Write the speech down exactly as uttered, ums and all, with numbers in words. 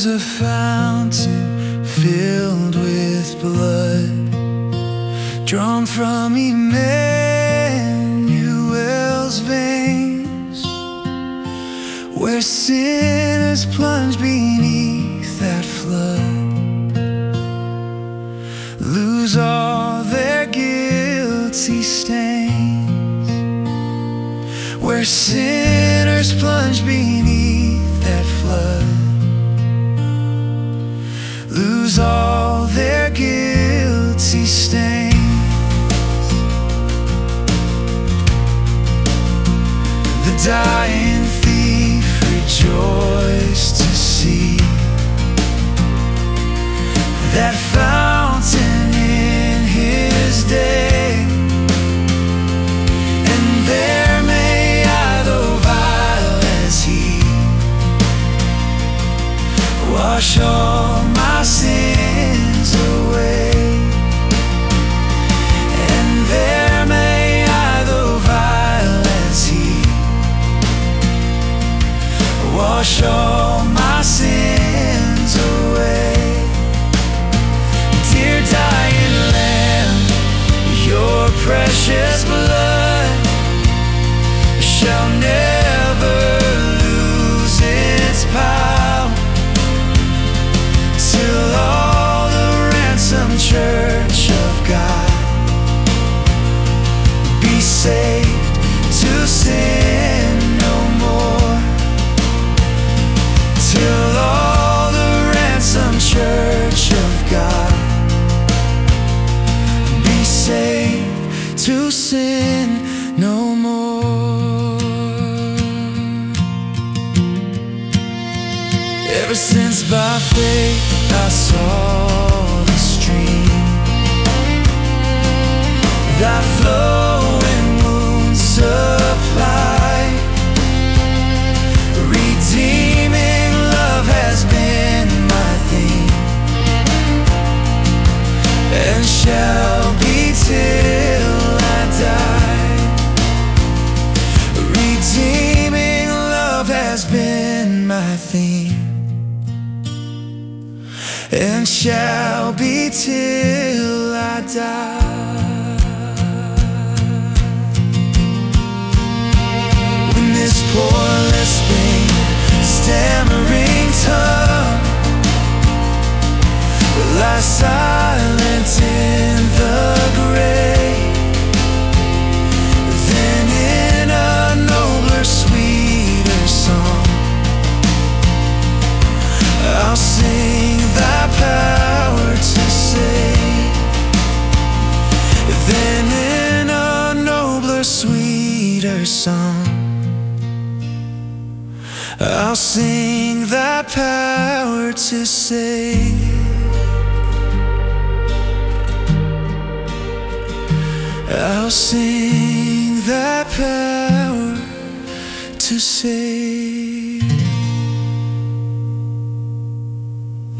is a fountain filled with blood, drawn from Emmanuel's veins, where sinners plunge beneath that flood, lose all their guilty stains, where sinners plunge beneath that flood, lose all their guilty stains. The dying thief rejoiced to see that fountain in his day, and there may I, though vile as he, wash all my sins away. And there may I, though vile as he, wash all my sins away. Dear dying Lamb, your precious blood shall never lose its power, till all the ransomed church of God be saved to sin no more, till all the ransomed church of God be saved to sin no more. Ever since by faith I saw the stream, thy flowing wounds supply, redeeming love has been my theme, and shall be till I die. Redeeming love has been my theme, and shall be till I die. When this poor lisping, stammering tongue lies silent in the grave, then in a nobler, sweeter song I'll sing thy power to save. Then in a nobler, sweeter song I'll sing thy power to save. I'll sing thy power to save.